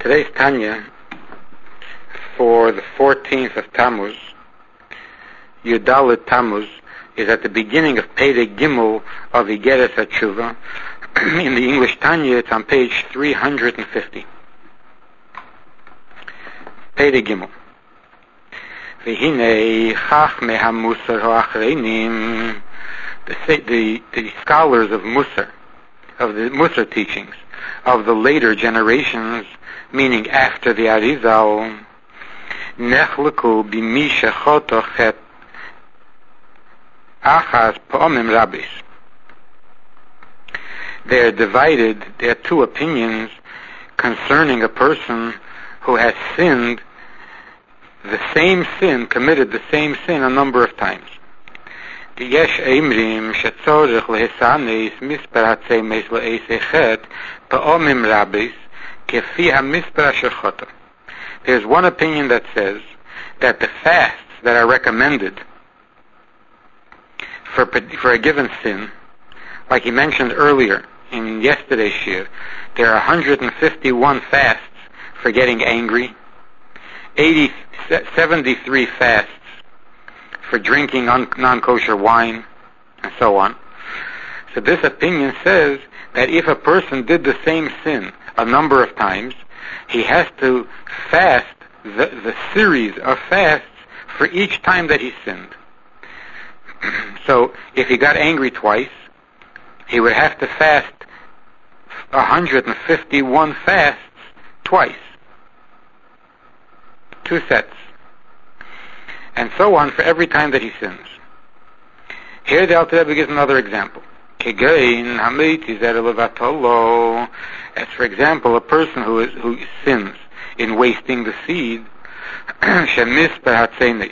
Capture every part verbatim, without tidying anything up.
Today's Tanya for the fourteenth of Tammuz, Yudalit Tammuz, is at the beginning of Perek Gimel of Igeres HaTshuva. In the English Tanya, it's on page three hundred fifty. Perek Gimel. V'hinei chachmei hamusar ha'achreinim, the, the, the scholars of Musar, of the Musar teachings, of the later generations, meaning after the Arizal, nechleku b'mi shechotoch et achas pa'omim rabis. They are divided, there are two opinions concerning a person who has sinned the same sin, committed the same sin a number of times. Yesh eimrim shetzorech lehisanes misper hatzemes le'esechet pa'omim rabis kefi hamisper asher choto. There's one opinion that says that the fasts that are recommended for for a given sin, like he mentioned earlier in yesterday's shir, there are one hundred fifty-one fasts for getting angry, eighty, seventy-three fasts for drinking un, non-kosher wine, and so on. So this opinion says that if a person did the same sin a number of times, he has to fast the, the series of fasts for each time that he sinned. So if he got angry twice, he would have to fast one hundred fifty-one fasts twice. Two sets. And so on for every time that he sins. Here the Alter Rebbe gives another example. As for example, a person who is, who sins in wasting the seed, the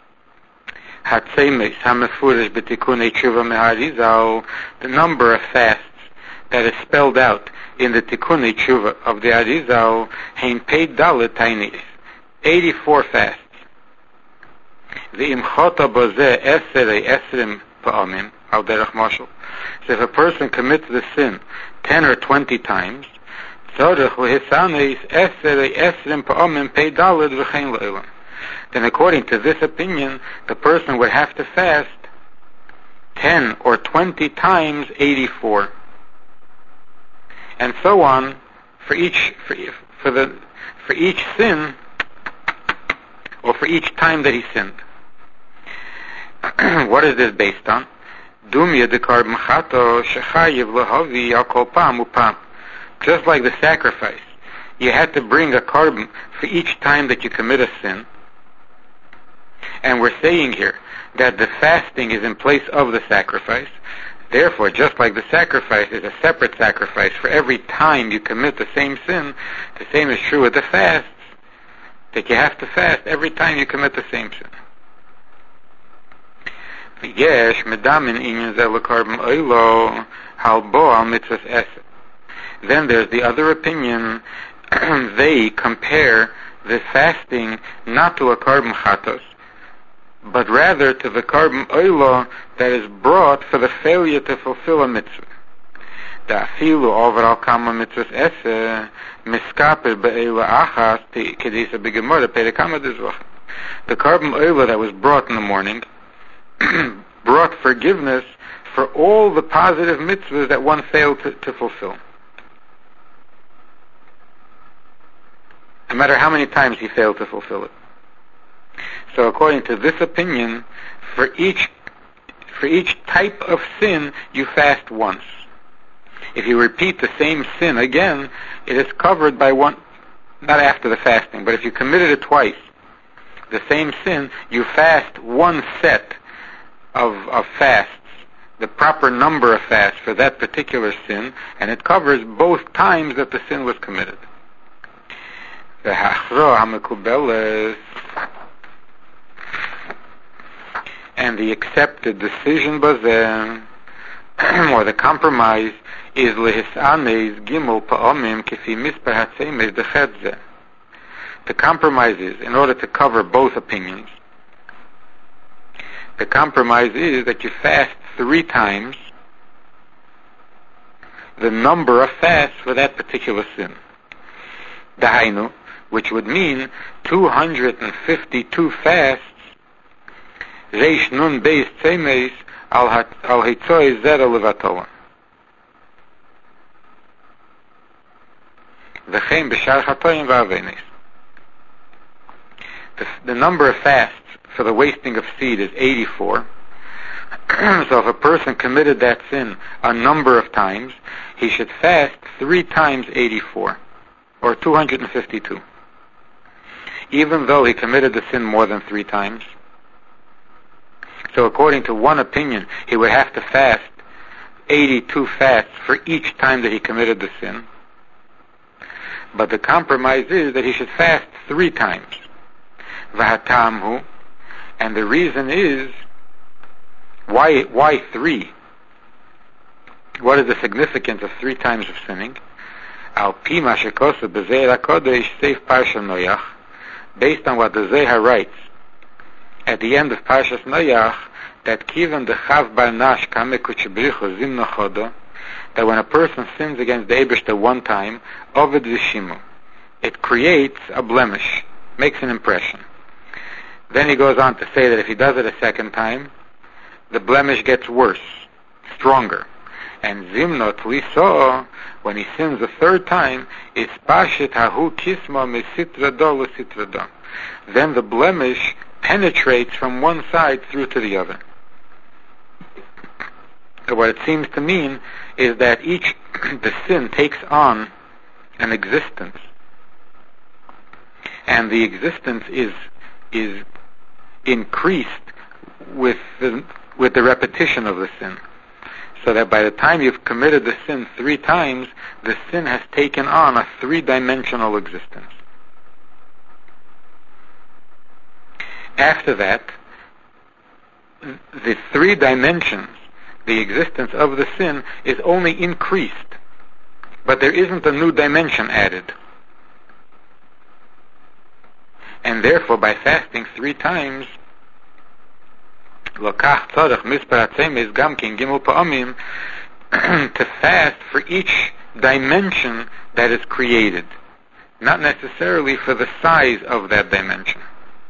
number of fasts that is spelled out in the Tikkun Tshuva of the Arizal, hein pei dalet tainis, eighty-four fasts. The imchota bozeh esrei esrim pa'amim al derech mashal. So if a person commits the sin ten or twenty times, tzorech lehisanes esrei esrim pa'amim pei dalet v'chein le'ilam. Then according to this opinion, the person would have to fast ten or twenty times eighty-four. And so on for each for, for the for each sin, or for each time that he sinned. What is this based on? Dumya de karb machato shechayiv lahavi al kol pam upam. Just like the sacrifice, you had to bring a carbon for each time that you commit a sin. And we're saying here that the fasting is in place of the sacrifice. Therefore, just like the sacrifice is a separate sacrifice for every time you commit the same sin, the same is true with the fasts, that you have to fast every time you commit the same sin. Yesh medamin inyan zeh lekarbon oilo halbo al mitzvahs esed. Then there's the other opinion. They compare the fasting not to a carbon chatos, but rather to the carbon oilo that is brought for the failure to fulfill a mitzvah. Da'afilu overall kama mitzvahs esed miskaper be'ela achas kedisa b'gemara perikama dizvach. The carbon oilo that was brought in the morning brought forgiveness for all the positive mitzvahs that one failed to, to fulfill. No matter how many times he failed to fulfill it. So according to this opinion, for each for each type of sin, you fast once. If you repeat the same sin again, it is covered by one, not after the fasting, but if you committed it twice, the same sin, you fast one set of, of fasts, the proper number of fasts for that particular sin, and it covers both times that the sin was committed. And the accepted decision bazeh, or the compromise, is lehisanes gimel pa'omim kefi misper hatzemes dechet. The compromise is, in order to cover both opinions, the compromise is that you fast three times the number of fasts for that particular sin. Dahainu, which would mean two hundred fifty-two fasts, Reish Nun Beis Tzemeis al Hitzoi Zera Levatola. V'chein b'shar chatoim v'avenis. The number of fasts for the wasting of seed is eighty-four. So if a person committed that sin a number of times, he should fast three times eighty-four, or two hundred fifty-two. Even though he committed the sin more than three times. So according to one opinion, he would have to fast eighty-two fasts for each time that he committed the sin. But the compromise is that he should fast three times. V'hatamhu, and the reason is, why why three? What is the significance of three times of sinning? Al pi ma shekosu b'zeir HaKodesh seif Parsha Noach, based on what the Zohar writes at the end of Parshas Noach, that kivan the chav bar nash kamekut shebrichu zimno chodo, that when a person sins against the Eibishter one time, ovid vishimu, it creates a blemish, makes an impression. Then he goes on to say that if he does it a second time, the blemish gets worse, stronger. And zimnot, we saw, when he sins the third time, is pashit hahu kisma mesitrado lesitrado. Then the blemish penetrates from one side through to the other. So what it seems to mean is that each, the sin takes on an existence. And the existence is, is increased with the, with the repetition of the sin. So that by the time you've committed the sin three times, the sin has taken on a three-dimensional existence. After that, the three dimensions, the existence of the sin, is only increased. But there isn't a new dimension added. And therefore, by fasting three times, lokach tzorech mispar hatzemes gamkin gimel pa'amim, to fast for each dimension that is created, not necessarily for the size of that dimension.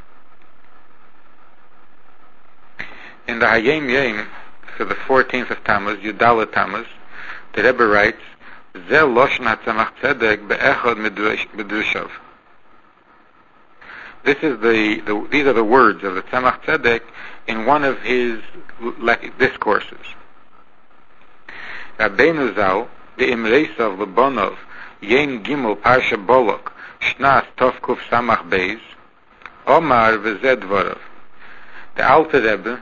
In the Hayom Yom, for the fourteenth of Tammuz, Yudalet Tammuz, the Rebbe writes, Zeh loshon hatzamach tzedek be'echad medushav. This is the, the these are the words of the Tzemach Tzedek in one of his discourses. Rabbeinu Zal, the Imreisav Lebonov, Yom Gimel Parsha Bolok, Shnas Tov Kuf Samach Beis, Omar v'zeh dvorav. The Alter Rebbe,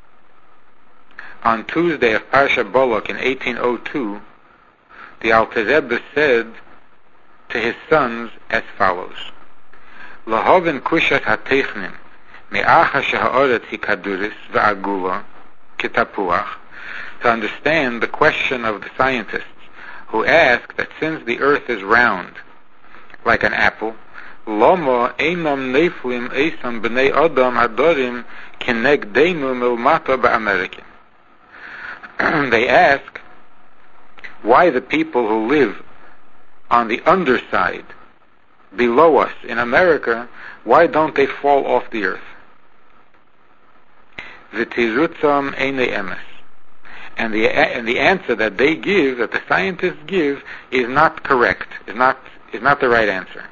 on Tuesday of Parsha Bolok in eighteen oh two, the Alter Rebbe said to his sons as follows: Lahoven kushat hatechnim me'acha sheha'oret hikaduris v'agula kitapuach. To understand the question of the scientists who ask that since the earth is round like an apple, lomo einam neiflim eisam b'nei adam hadorim kenegdeinu milmato ba'American. They ask why the people who live on the underside, below us in America, why don't they fall off the earth? V'tirutzam einei emes. And the and the answer that they give, that the scientists give, is not correct, is not is not the right answer.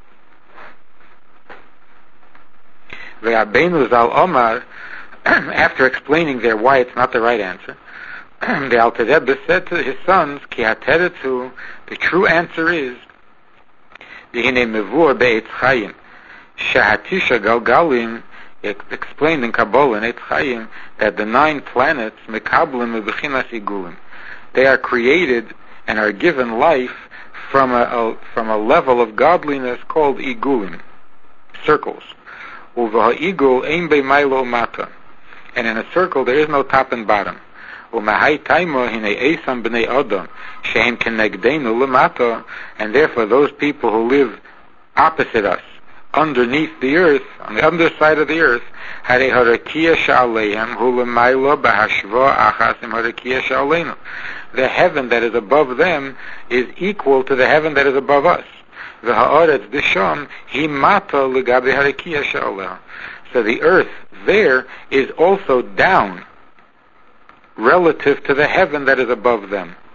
Rabbeinu Zal Omar, after explaining there why it's not the right answer, the Alter Rebbe said to his sons, Ki hateretzu, the true answer is, V'hinei mevur be'etz chayim, shehatisha galgalim, explained in Kabbalah in Eitz Chaim, that the nine planets, mekablim u'bechinas igulim, they are created and are given life from a, a from a level of godliness called igulim, circles. Uv'ha'igul ein b'maylo mata, and in a circle there is no top and bottom. U'mahai taimo hinei esam b'nei adam shehem kenegdeinu l'mata, and therefore those people who live opposite us, underneath the earth, on the underside of the earth, harei harakia sha'aleihem hu l'maylo b'hashva achas im harakia sha'aleinu. The heaven that is above them is equal to the heaven that is above us. V'ha'aretz b'sham hi mata l'gabe harikiya she'aleh. So the earth there is also down relative to the heaven that is above them.